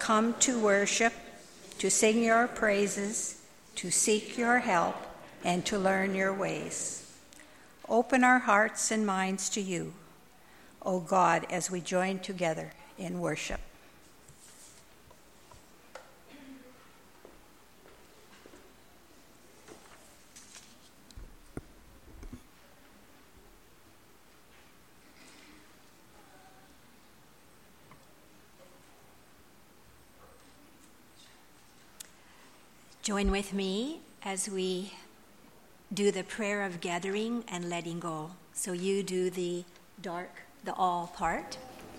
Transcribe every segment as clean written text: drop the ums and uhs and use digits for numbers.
come to worship, to sing your praises, to seek your help, and to learn your ways. Open our hearts and minds to you, O God, as we join together in worship. Join with me as we do the prayer of gathering and letting go. So you do the all part.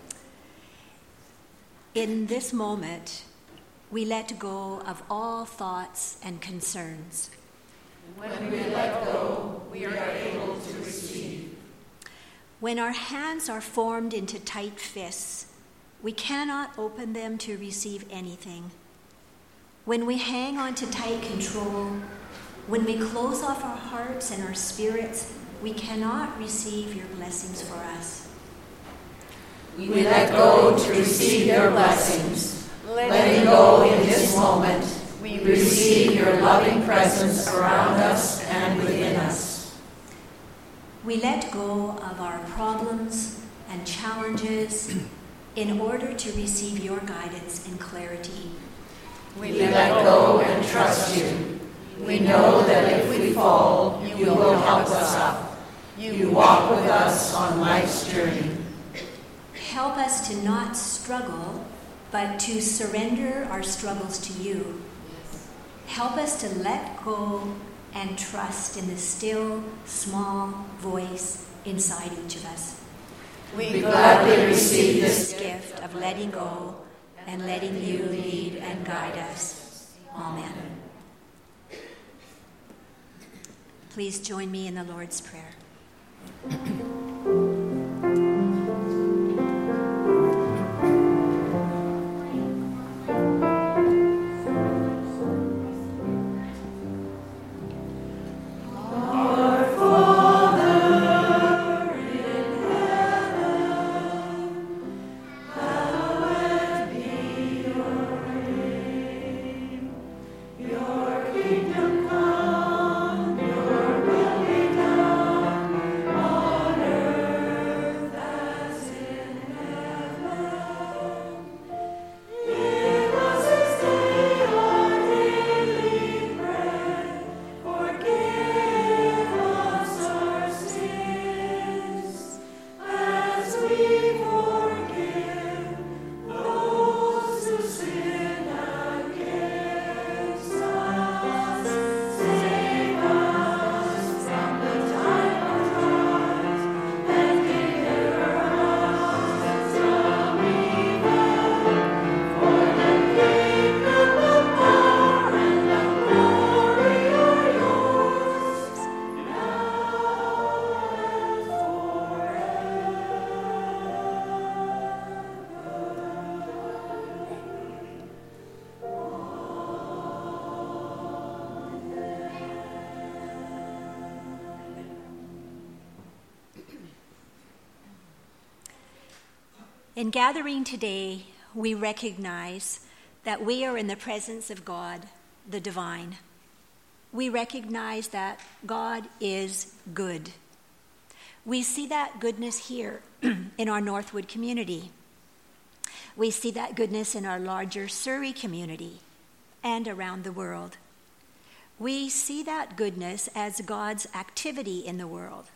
In this moment, we let go of all thoughts and concerns. When we let go, we are able to receive. When our hands are formed into tight fists, we cannot open them to receive anything. When we hang on to tight control, when we close off our hearts and our spirits, we cannot receive your blessings for us. We let go to receive your blessings. Letting go in this moment, we receive your loving presence around us and within us. We let go of our problems and challenges in order to receive your guidance and clarity. We let go and trust you. We know that if we fall, you will help us up. You walk with us on life's journey. Help us to not struggle, but to surrender our struggles to you. Help us to let go and trust in the still, small voice inside each of us. We gladly receive this gift of letting go and letting you lead and guide us. Amen. Please join me in the Lord's Prayer. In gathering today, we recognize that we are in the presence of God, the divine. We recognize that God is good. We see that goodness here in our Northwood community. We see that goodness in our larger Surrey community and around the world. We see that goodness as God's activity in the world.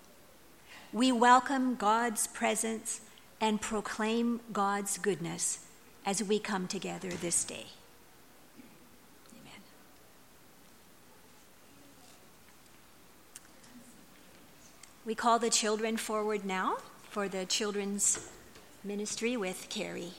We welcome God's presence and proclaim God's goodness as we come together this day. Amen. We call the children forward now for the children's ministry with Carrie.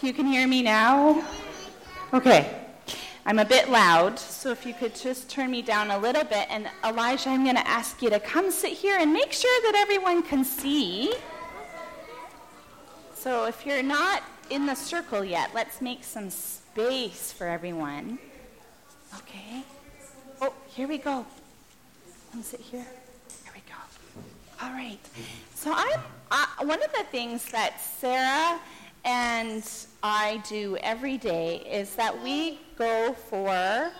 You can hear me now? Okay. I'm a bit loud, so if you could just turn me down a little bit. And Elijah, I'm going to ask you to come sit here and make sure that everyone can see. So if you're not in the circle yet, let's make some space for everyone. Okay. Oh, here we go. Come sit here. Here we go. All right. So one of the things that Sarah and I do every day is that we go for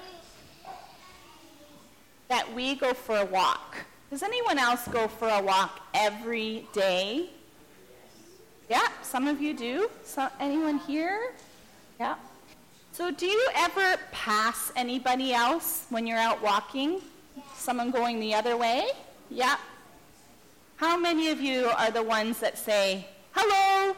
a walk. Does anyone else go for a walk every day? Yeah, some of you do. So anyone here? Yeah. So do you ever pass anybody else when you're out walking? Someone going the other way? Yeah. How many of you are the ones that say, hello?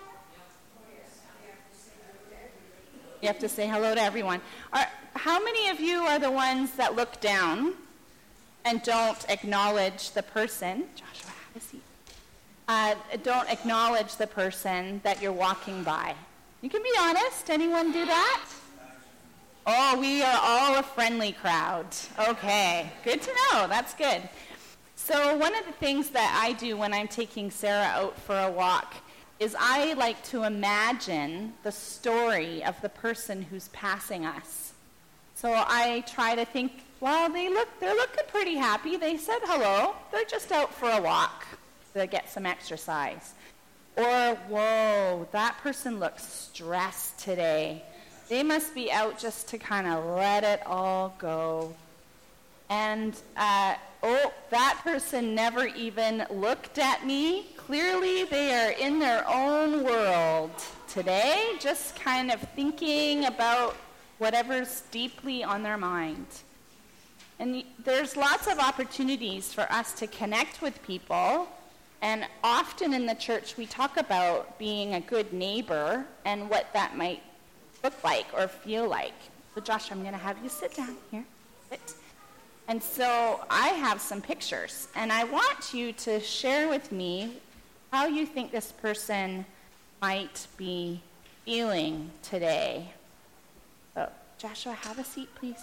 You have to say hello to everyone. How many of you are the ones that look down and don't acknowledge the person? Joshua, have a seat. Don't acknowledge the person that you're walking by. You can be honest. Anyone do that? Oh, we are all a friendly crowd. Okay, good to know. That's good. So one of the things that I do when I'm taking Sarah out for a walk is I like to imagine the story of the person who's passing us. So I try to think, well, they're looking pretty happy. They said hello. They're just out for a walk to get some exercise. Or, whoa, that person looks stressed today. They must be out just to kind of let it all go. And, that person never even looked at me. Clearly, they are in their own world today, just kind of thinking about whatever's deeply on their mind. And there's lots of opportunities for us to connect with people. And often in the church, we talk about being a good neighbor and what that might look like or feel like. So Josh, I'm going to have you sit down here. Sit. And so I have some pictures, and I want you to share with me how you think this person might be feeling today. So, Joshua, have a seat, please.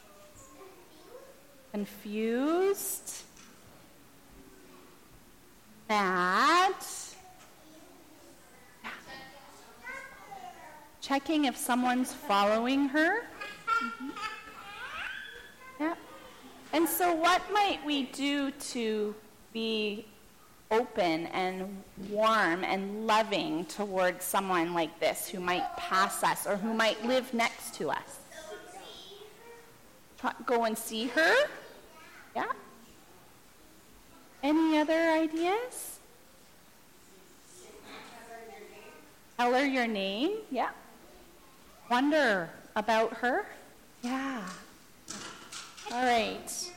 Confused. Mad. Checking if someone's following her. Mm-hmm. Yeah. And so what might we do to be open and warm and loving towards someone like this who might pass us or who might live next to us? Go and see her? Yeah. Any other ideas? Tell her your name? Yeah. Wonder about her? Yeah. All right.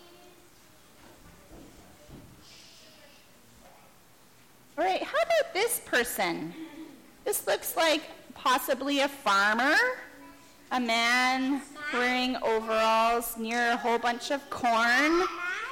All right, how about this person? This looks like possibly a farmer, a man wearing overalls near a whole bunch of corn.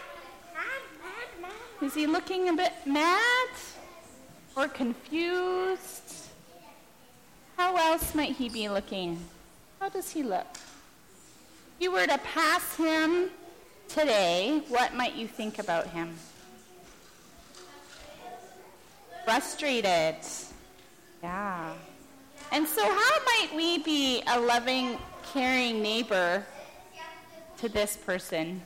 Is he looking a bit mad or confused? How else might he be looking? How does he look? If you were to pass him today, what might you think about him? Frustrated. Yeah. And so how might we be a loving, caring neighbor to this person?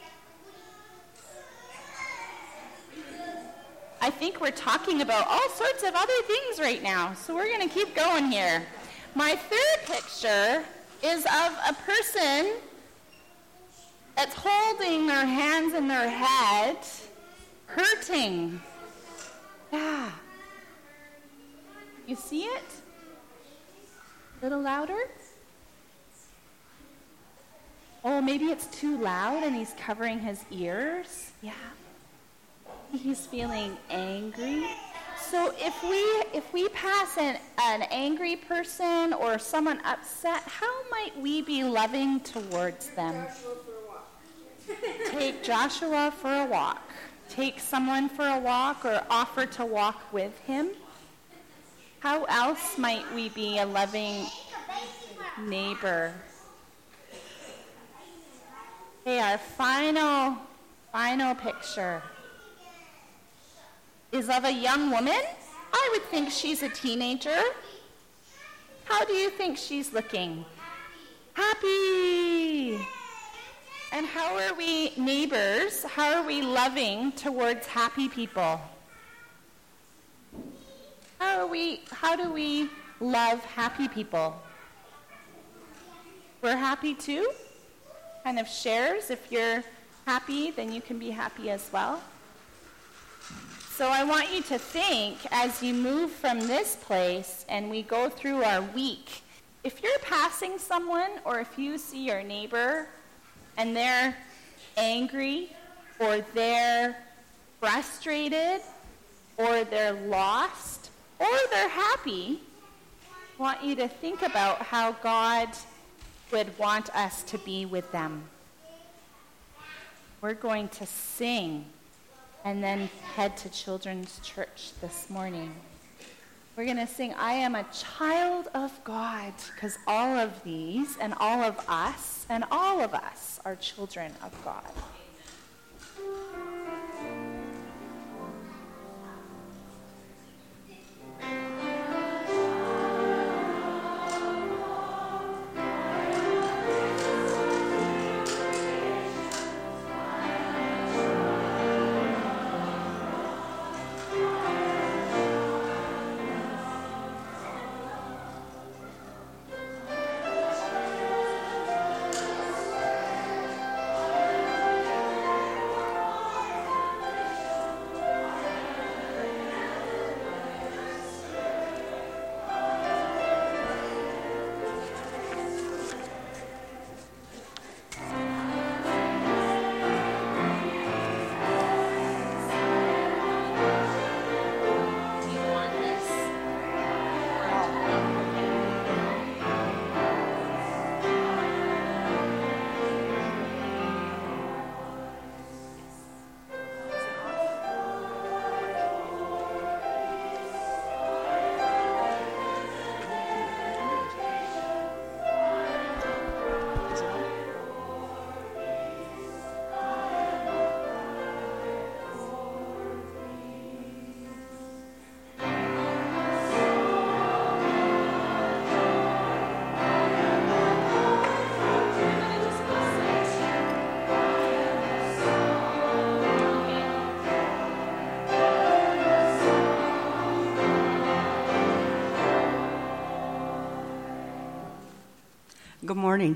I think we're talking about all sorts of other things right now, so we're going to keep going here. My third picture is of a person that's holding their hands in their head, hurting. Yeah. You see it? A little louder? Oh, maybe it's too loud and he's covering his ears. Yeah. He's feeling angry. So if we pass an angry person or someone upset, how might we be loving towards them? Take Joshua for a walk. Take someone for a walk or offer to walk with him. How else might we be a loving neighbor? Okay, our final picture is of a young woman. I would think she's a teenager. How do you think she's looking? Happy. And how are we neighbors? How are we loving towards happy people? How do we love happy people? We're happy too? Kind of shares. If you're happy, then you can be happy as well. So I want you to think as you move from this place and we go through our week. If you're passing someone or if you see your neighbor and they're angry or they're frustrated or they're lost or they're happy, I want you to think about how God would want us to be with them. We're going to sing and then head to Children's Church this morning. We're going to sing, I Am a Child of God, because all of these and all of us are children of God. Good morning.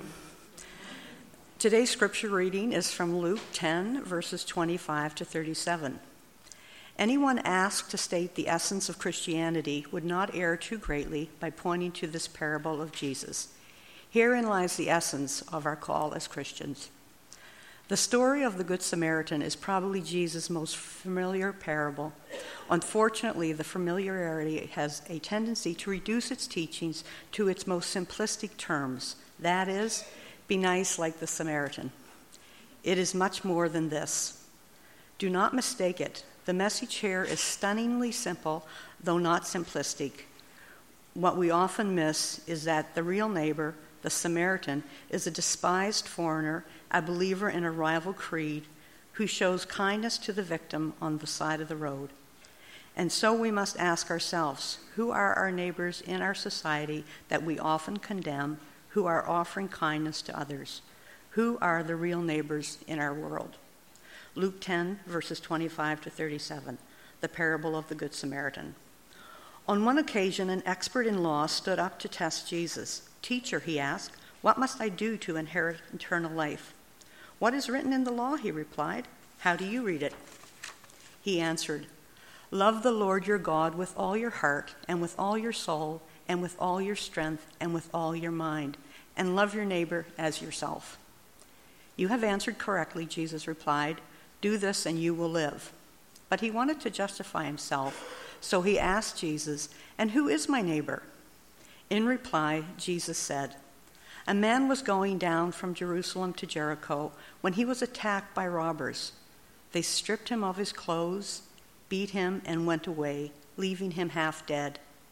Today's scripture reading is from Luke 10, verses 25 to 37. Anyone asked to state the essence of Christianity would not err too greatly by pointing to this parable of Jesus. Herein lies the essence of our call as Christians. The story of the Good Samaritan is probably Jesus' most familiar parable. Unfortunately, the familiarity has a tendency to reduce its teachings to its most simplistic terms. That is, be nice like the Samaritan. It is much more than this. Do not mistake it. The message here is stunningly simple, though not simplistic. What we often miss is that the real neighbor, the Samaritan, is a despised foreigner, a believer in a rival creed, who shows kindness to the victim on the side of the road. And so we must ask ourselves, who are our neighbors in our society that we often condemn, who are offering kindness to others? Who are the real neighbors in our world? Luke 10, verses 25 to 37, the parable of the Good Samaritan. On one occasion, an expert in law stood up to test Jesus. Teacher, he asked, what must I do to inherit eternal life? What is written in the law, he replied. How do you read it? He answered, love the Lord your God with all your heart and with all your soul and with all your strength and with all your mind, and love your neighbor as yourself. You have answered correctly, Jesus replied. Do this and you will live. But he wanted to justify himself, so he asked Jesus, and who is my neighbor? In reply, Jesus said, a man was going down from Jerusalem to Jericho when he was attacked by robbers. They stripped him of his clothes, beat him, and went away, leaving him half dead.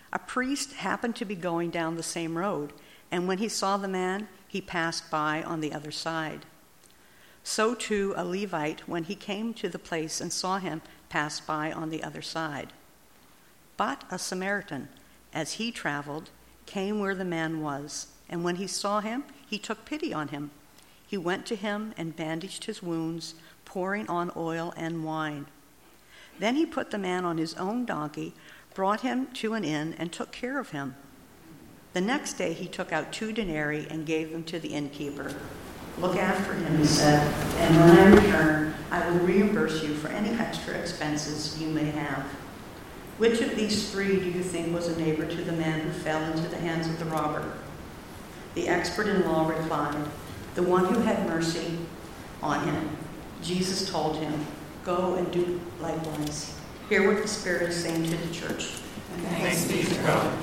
A priest happened to be going down the same road, and when he saw the man, he passed by on the other side. So too a Levite, when he came to the place and saw him, passed by on the other side. But a Samaritan, as he traveled, came where the man was, and when he saw him, he took pity on him. He went to him and bandaged his wounds, pouring on oil and wine. Then he put the man on his own donkey, brought him to an inn, and took care of him. The next day he took out 2 denarii and gave them to the innkeeper. Look after him, he said, and when I return, I will reimburse you for any extra expenses you may have. Which of these 3 do you think was a neighbor to the man who fell into the hands of the robber? The expert in law replied, the one who had mercy on him. Jesus told him, go and do likewise. Hear what the Spirit is saying to the church. Thanks be to God.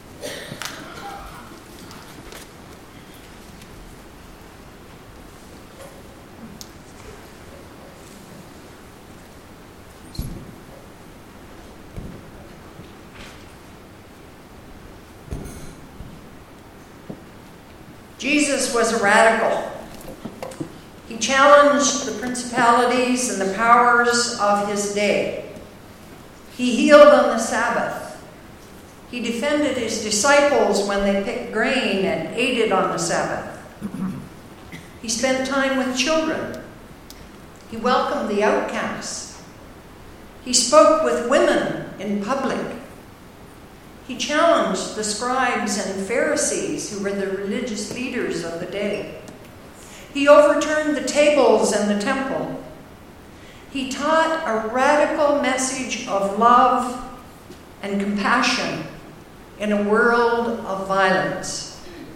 Jesus was a radical. He challenged the principalities and the powers of his day. He healed on the Sabbath. He defended his disciples when they picked grain and ate it on the Sabbath. He spent time with children. He welcomed the outcasts. He spoke with women in public. He challenged the scribes and Pharisees, who were the religious leaders of the day. He overturned the tables in the temple. He taught a radical message of love and compassion in a world of violence.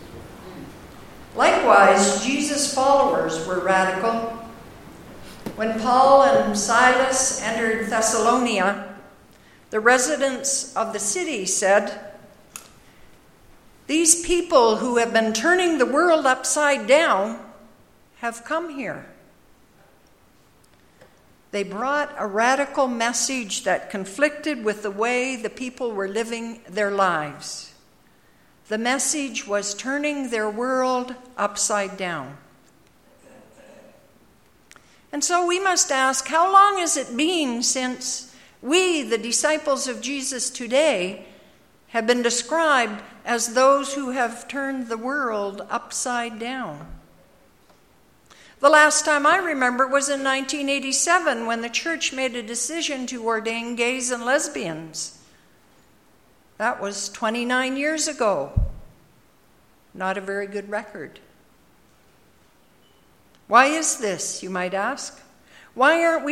Likewise, Jesus' followers were radical. When Paul and Silas entered Thessalonica, the residents of the city said, "These people who have been turning the world upside down have come here." They brought a radical message that conflicted with the way the people were living their lives. The message was turning their world upside down. And so we must ask, how long has it been since we, the disciples of Jesus today, have been described as those who have turned the world upside down? The last time I remember was in 1987 when the church made a decision to ordain gays and lesbians. That was 29 years ago. Not a very good record. Why is this, you might ask? Why aren't we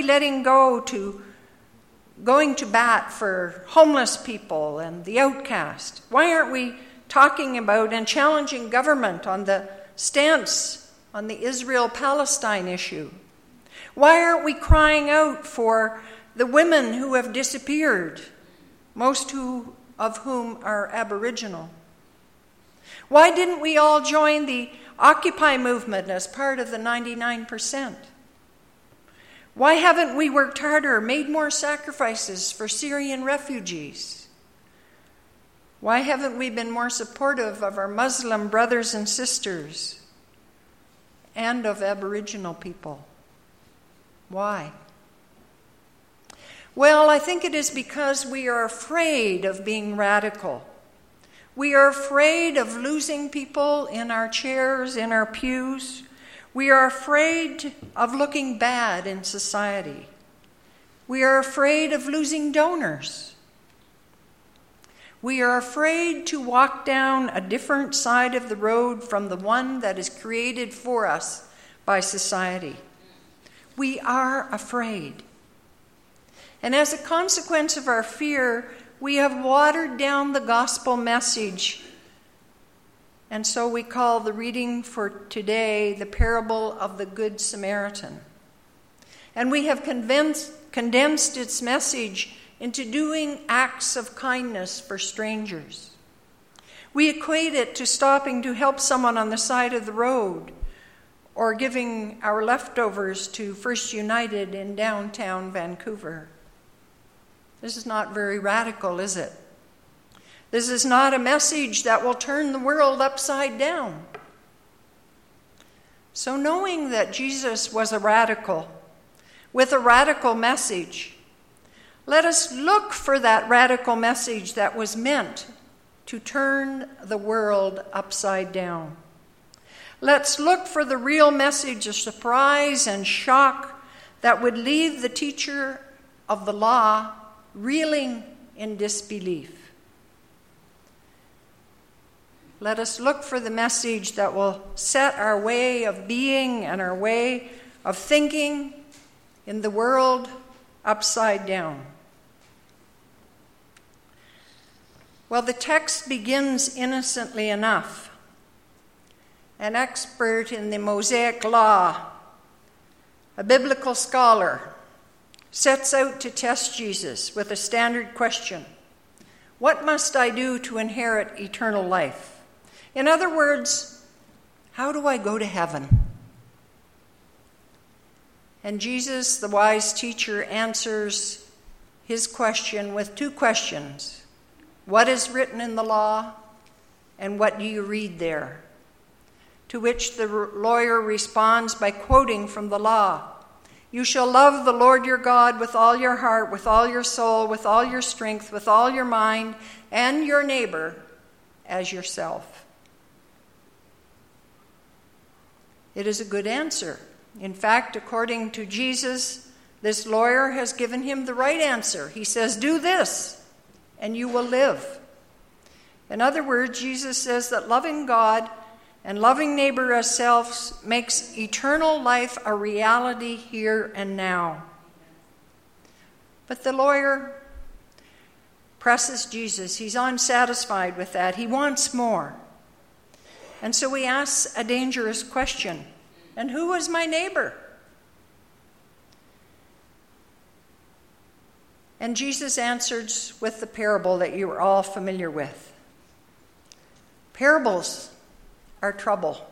going to bat for homeless people and the outcast? Why aren't we talking about and challenging government on the stance on the Israel-Palestine issue? Why aren't we crying out for the women who have disappeared, most of whom are Aboriginal? Why didn't we all join the Occupy movement as part of the 99%? Why haven't we worked harder, made more sacrifices for Syrian refugees? Why haven't we been more supportive of our Muslim brothers and sisters and of Aboriginal people? Why? Well, I think it is because we are afraid of being radical. We are afraid of losing people in our chairs, in our pews. We are afraid of looking bad in society. We are afraid of losing donors. We are afraid to walk down a different side of the road from the one that is created for us by society. We are afraid. And as a consequence of our fear, we have watered down the gospel message. And so we call the reading for today the parable of the Good Samaritan. And we have condensed its message into doing acts of kindness for strangers. We equate it to stopping to help someone on the side of the road or giving our leftovers to First United in downtown Vancouver. This is not very radical, is it? This is not a message that will turn the world upside down. So knowing that Jesus was a radical, with a radical message, let us look for that radical message that was meant to turn the world upside down. Let's look for the real message of surprise and shock that would leave the teacher of the law reeling in disbelief. Let us look for the message that will set our way of being and our way of thinking in the world upside down. Well, the text begins innocently enough. An expert in the Mosaic law, a biblical scholar, sets out to test Jesus with a standard question: what must I do to inherit eternal life? In other words, how do I go to heaven? And Jesus, the wise teacher, answers his question with two questions. What is written in the law, and what do you read there? To which the lawyer responds by quoting from the law. You shall love the Lord your God with all your heart, with all your soul, with all your strength, with all your mind, and your neighbor as yourself. It is a good answer. In fact, according to Jesus, this lawyer has given him the right answer. He says, do this, and you will live. In other words, Jesus says that loving God and loving neighbor as self makes eternal life a reality here and now. But the lawyer presses Jesus. He's unsatisfied with that. He wants more. And so he asks a dangerous question. And who is my neighbor? And Jesus answers with the parable that you are all familiar with. Parables are trouble.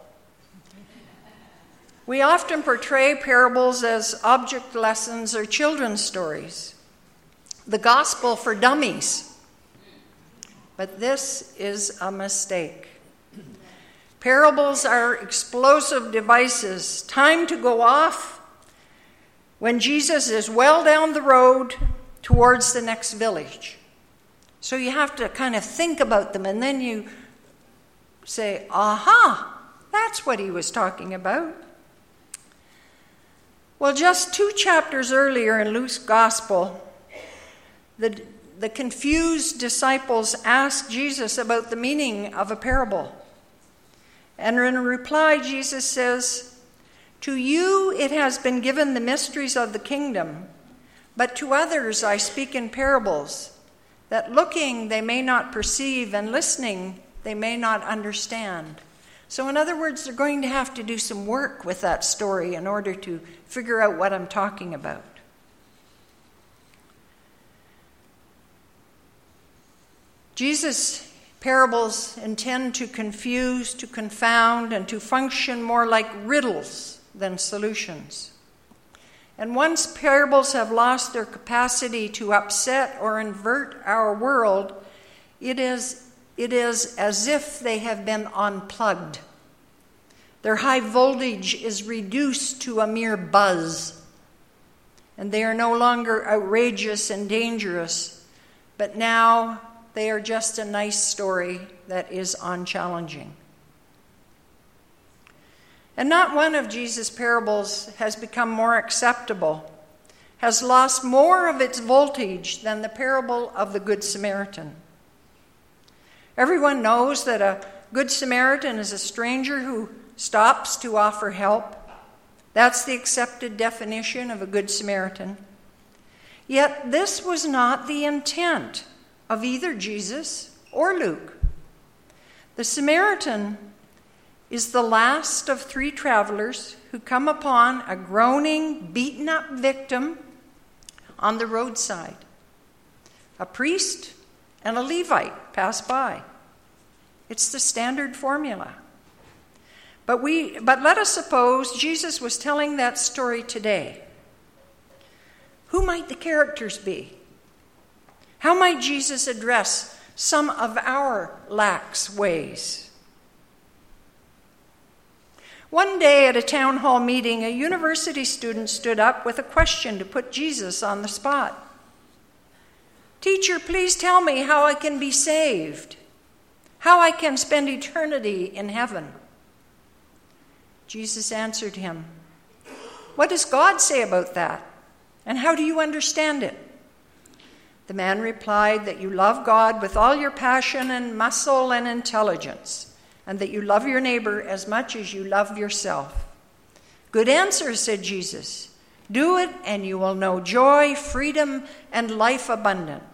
We often portray parables as object lessons or children's stories, the gospel for dummies. But this is a mistake. Parables are explosive devices, timed to go off when Jesus is well down the road towards the next village. So you have to kind of think about them, and then you say, aha, that's what he was talking about. Well, just 2 chapters earlier in Luke's gospel, the confused disciples asked Jesus about the meaning of a parable. And in reply, Jesus says, to you it has been given the mysteries of the kingdom, but to others I speak in parables, that looking they may not perceive, and listening they may not understand. So in other words, they're going to have to do some work with that story in order to figure out what I'm talking about. Jesus' parables intend to confuse, to confound, and to function more like riddles than solutions. And once parables have lost their capacity to upset or invert our world, it is as if they have been unplugged. Their high voltage is reduced to a mere buzz, and they are no longer outrageous and dangerous, but now they are just a nice story that is unchallenging. And not one of Jesus' parables has become more acceptable, has lost more of its voltage than the parable of the Good Samaritan. Everyone knows that a Good Samaritan is a stranger who stops to offer help. That's the accepted definition of a Good Samaritan. Yet this was not the intent of either Jesus or Luke. The Samaritan is the last of 3 travelers who come upon a groaning, beaten-up victim on the roadside. A priest and a Levite pass by. It's the standard formula. But let us suppose Jesus was telling that story today. Who might the characters be? How might Jesus address some of our lax ways. One day at a town hall meeting, a university student stood up with a question to put Jesus on the spot. "Teacher, please tell me how I can be saved, how I can spend eternity in heaven." Jesus answered him, "What does God say about that? And how do you understand it?" The man replied that you love God with all your passion and muscle and intelligence, and that you love your neighbor as much as you love yourself. "Good answer," said Jesus. "Do it, and you will know joy, freedom, and life abundant."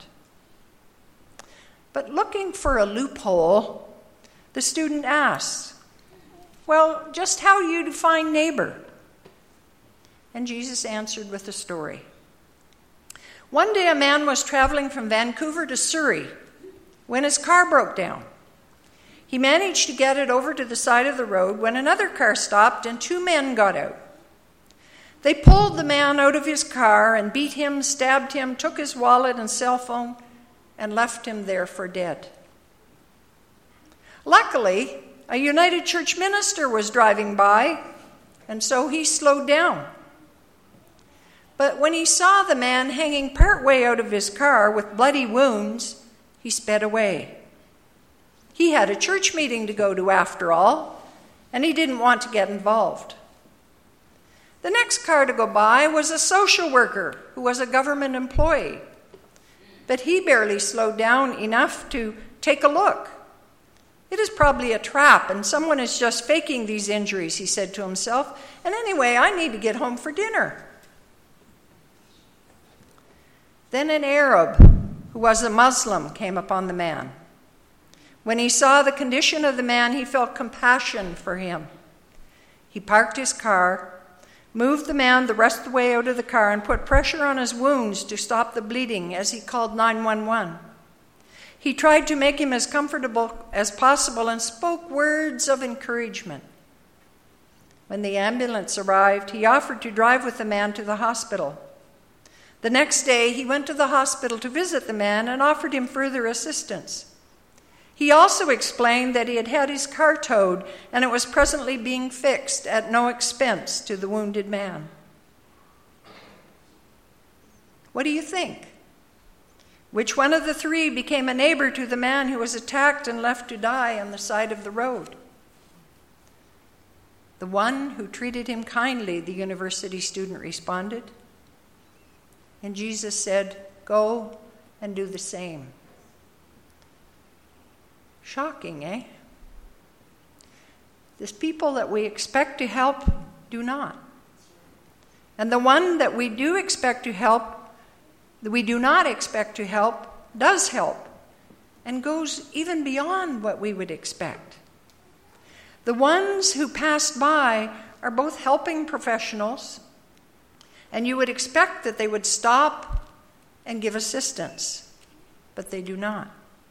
But looking for a loophole, the student asks, "Well, just how do you define neighbor?" And Jesus answered with a story. One day a man was traveling from Vancouver to Surrey when his car broke down. He managed to get it over to the side of the road when another car stopped and two men got out. They pulled the man out of his car and beat him, stabbed him, took his wallet and cell phone, and left him there for dead. Luckily, a United Church minister was driving by, and so he slowed down. But when he saw the man hanging partway out of his car with bloody wounds, he sped away. He had a church meeting to go to after all, and he didn't want to get involved. The next car to go by was a social worker who was a government employee, but he barely slowed down enough to take a look. "It is probably a trap, and someone is just faking these injuries," he said to himself, "and anyway, I need to get home for dinner." Then an Arab, who was a Muslim, came upon the man. When he saw the condition of the man, he felt compassion for him. He parked his car, moved the man the rest of the way out of the car, and put pressure on his wounds to stop the bleeding as he called 911. He tried to make him as comfortable as possible and spoke words of encouragement. When the ambulance arrived, he offered to drive with the man to the hospital. The next day, he went to the hospital to visit the man and offered him further assistance. He also explained that he had had his car towed and it was presently being fixed at no expense to the wounded man. What do you think? Which one of the three became a neighbor to the man who was attacked and left to die on the side of the road? "The one who treated him kindly," the university student responded. And Jesus said, "Go and do the same." Shocking, eh? The people that we expect to help do not. And the one that we do expect to help, that we do not expect to help, does help and goes even beyond what we would expect. The ones who passed by are both helping professionals, and you would expect that they would stop and give assistance, but they do not.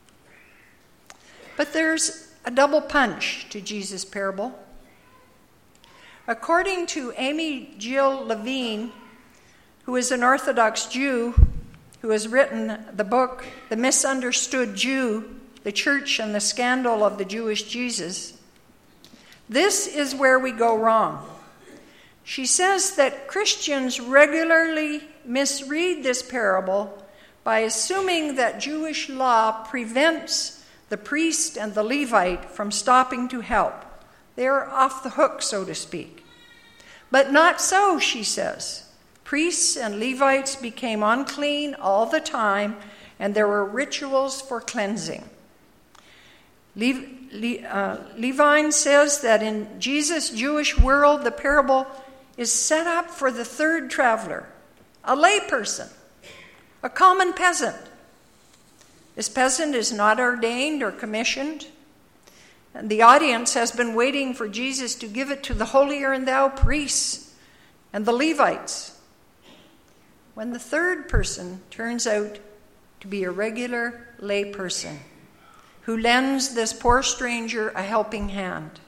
But there's a double punch to Jesus' parable. According to Amy Jill Levine, who is an Orthodox Jew who has written the book, The Misunderstood Jew, The Church and the Scandal of the Jewish Jesus, this is where we go wrong. She says that Christians regularly misread this parable by assuming that Jewish law prevents the priest and the Levite from stopping to help. They are off the hook, so to speak. But not so, she says. Priests and Levites became unclean all the time, and there were rituals for cleansing. Levine says that in Jesus' Jewish world, the parable is set up for the third traveler, a layperson, a common peasant. This peasant is not ordained or commissioned, and the audience has been waiting for Jesus to give it to the holier-than-thou priests and the Levites, when the third person turns out to be a regular layperson who lends this poor stranger a helping hand.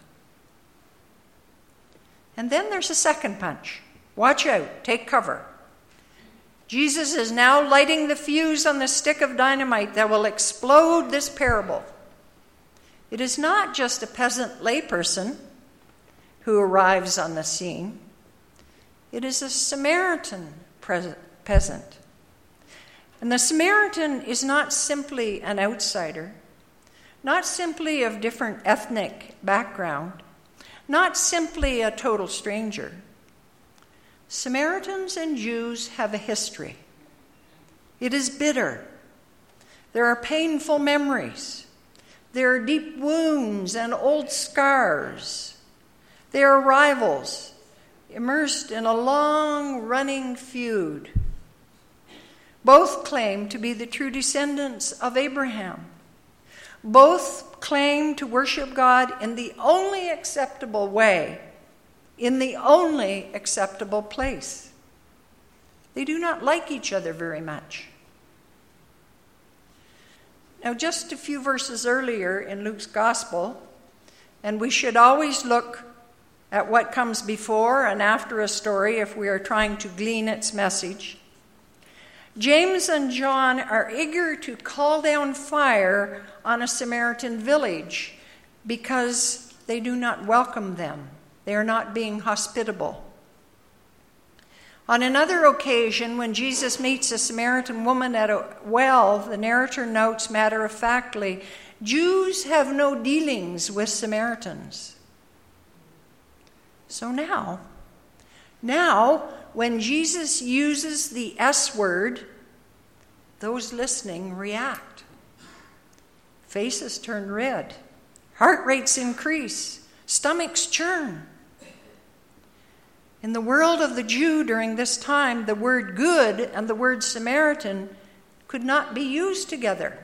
And then there's a second punch. Watch out, take cover. Jesus is now lighting the fuse on the stick of dynamite that will explode this parable. It is not just a peasant layperson who arrives on the scene. It is a Samaritan peasant. And the Samaritan is not simply an outsider, not simply of different ethnic background, not simply a total stranger. Samaritans and Jews have a history. It is bitter. There are painful memories. There are deep wounds and old scars. They are rivals, immersed in a long-running feud. Both claim to be the true descendants of Abraham. Both claim to worship God in the only acceptable way, in the only acceptable place. They do not like each other very much. Now, just a few verses earlier in Luke's Gospel, and we should always look at what comes before and after a story if we are trying to glean its message. James and John are eager to call down fire on a Samaritan village because they do not welcome them. They are not being hospitable. On another occasion, when Jesus meets a Samaritan woman at a well, the narrator notes matter-of-factly, Jews have no dealings with Samaritans. So now, when Jesus uses the S word, those listening react. Faces turn red. Heart rates increase. Stomachs churn. In the world of the Jew during this time, the word good and the word Samaritan could not be used together.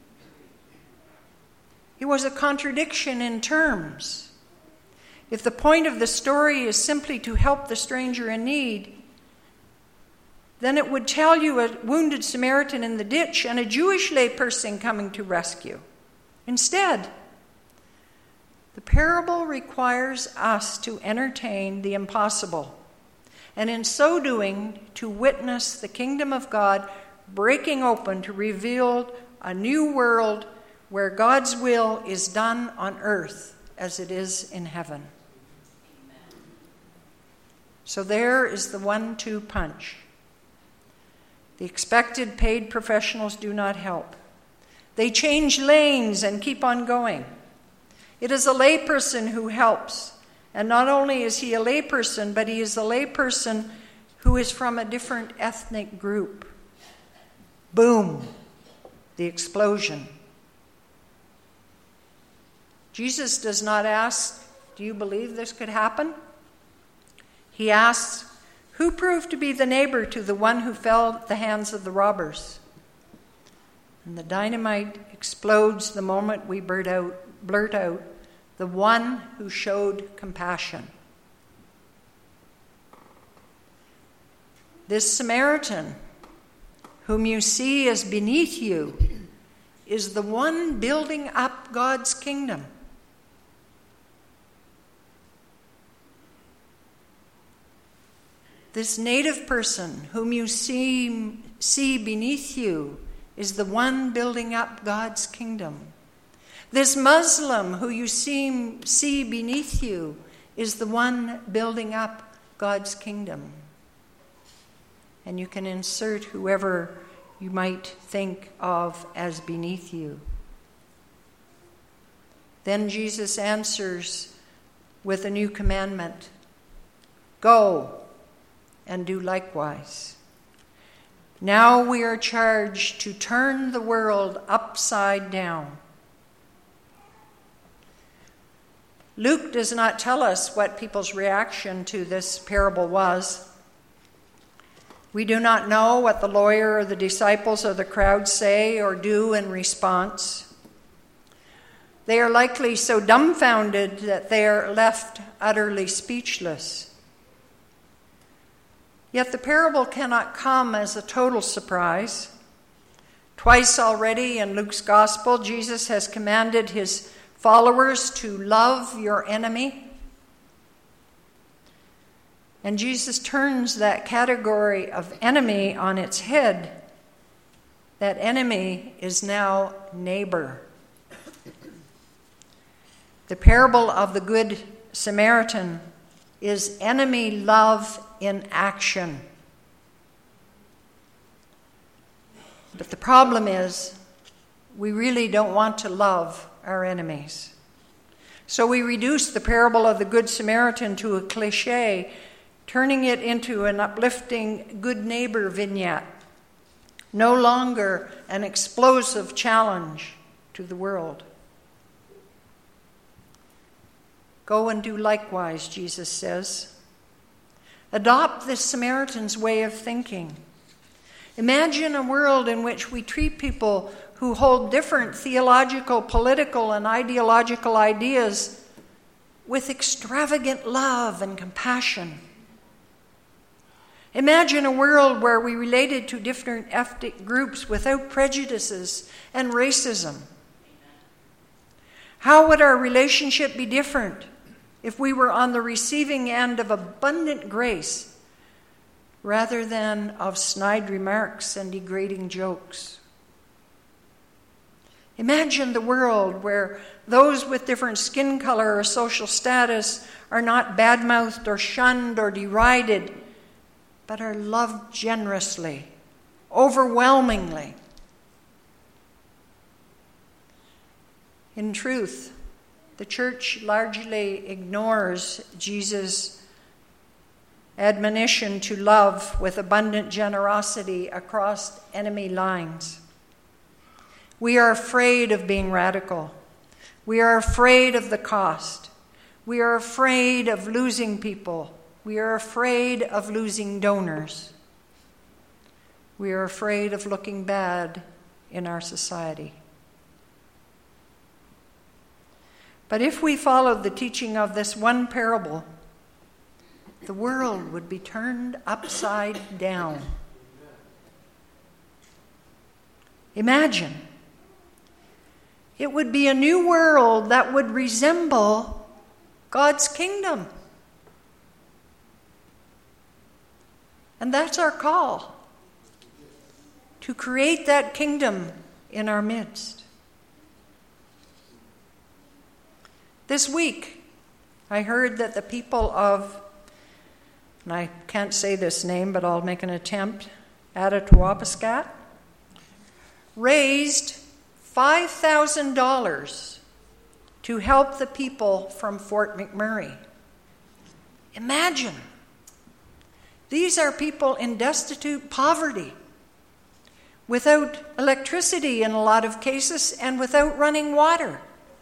It was a contradiction in terms. If the point of the story is simply to help the stranger in need, then it would tell you a wounded Samaritan in the ditch and a Jewish layperson coming to rescue. Instead, the parable requires us to entertain the impossible, and in so doing, to witness the kingdom of God breaking open to reveal a new world where God's will is done on earth as it is in heaven. So there is the 1-2 punch. The expected paid professionals do not help. They change lanes and keep on going. It is a layperson who helps. And not only is he a layperson, but he is a layperson who is from a different ethnic group. Boom, the explosion. Jesus does not ask, do you believe this could happen? He asks, who proved to be the neighbor to the one who fell at the hands of the robbers? And the dynamite explodes the moment we blurt out, the one who showed compassion. This Samaritan, whom you see as beneath you, is the one building up God's kingdom. This native person whom you see beneath you is the one building up God's kingdom. This Muslim who you see beneath you is the one building up God's kingdom. And you can insert whoever you might think of as beneath you. Then Jesus answers with a new commandment. Go and do likewise. Now we are charged to turn the world upside down. Luke does not tell us what people's reaction to this parable was. We do not know what the lawyer or the disciples or the crowd say or do in response. They are likely so dumbfounded that they are left utterly speechless. Yet the parable cannot come as a total surprise. Twice already in Luke's gospel, Jesus has commanded his followers to love your enemy. And Jesus turns that category of enemy on its head. That enemy is now neighbor. The parable of the Good Samaritan is enemy love in action. But the problem is, we really don't want to love our enemies. So we reduce the parable of the Good Samaritan to a cliche, turning it into an uplifting good neighbor vignette, no longer an explosive challenge to the world. Go and do likewise, Jesus says. Adopt this Samaritan's way of thinking. Imagine a world in which we treat people who hold different theological, political, and ideological ideas with extravagant love and compassion. Imagine a world where we related to different ethnic groups without prejudices and racism. How would our relationship be different if we were on the receiving end of abundant grace rather than of snide remarks and degrading jokes? Imagine the world where those with different skin color or social status are not badmouthed or shunned or derided, but are loved generously, overwhelmingly. In truth, the church largely ignores Jesus' admonition to love with abundant generosity across enemy lines. We are afraid of being radical. We are afraid of the cost. We are afraid of losing people. We are afraid of losing donors. We are afraid of looking bad in our society. But if we followed the teaching of this one parable, the world would be turned upside down. Imagine. It would be a new world that would resemble God's kingdom. And that's our call, to create that kingdom in our midst. This week, I heard that the people of, and I can't say this name, but I'll make an attempt, Attawapaskat, raised $5,000 to help the people from Fort McMurray. Imagine. These are people in destitute poverty, without electricity in a lot of cases, and without running water.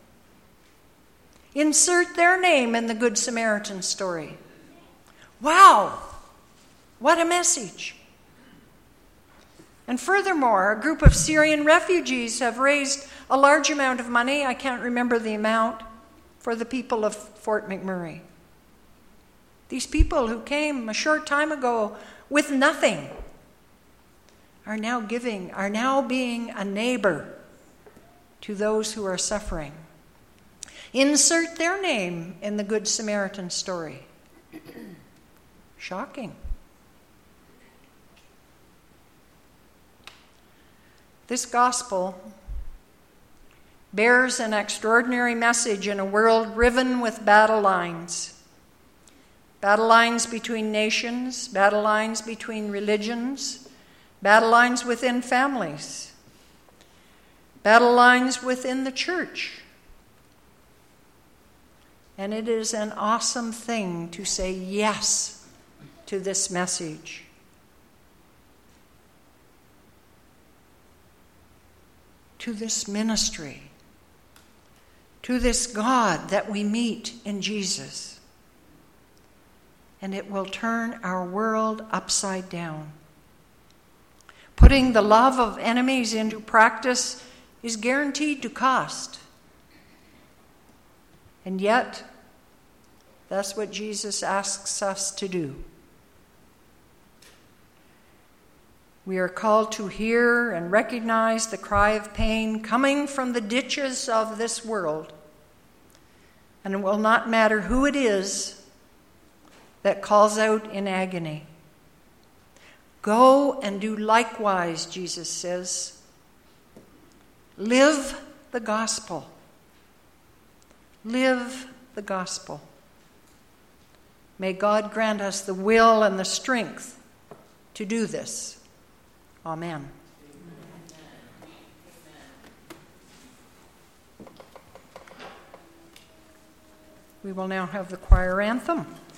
Insert their name in the Good Samaritan story. Wow, what a message. And furthermore, a group of Syrian refugees have raised a large amount of money, I can't remember the amount, for the people of Fort McMurray. These people who came a short time ago with nothing are now being a neighbor to those who are suffering. Insert their name in the Good Samaritan story. Shocking. This gospel bears an extraordinary message in a world riven with battle lines. Battle lines between nations, battle lines between religions, battle lines within families, battle lines within the church. And it is an awesome thing to say yes to this message. To this ministry, to this God that we meet in Jesus. And it will turn our world upside down. Putting the love of enemies into practice is guaranteed to cost. And yet, that's what Jesus asks us to do. We are called to hear and recognize the cry of pain coming from the ditches of this world. And it will not matter who it is that calls out in agony. Go and do likewise, Jesus says. Live the gospel. Live the gospel. May God grant us the will and the strength to do this. Amen. We will now have the choir anthem.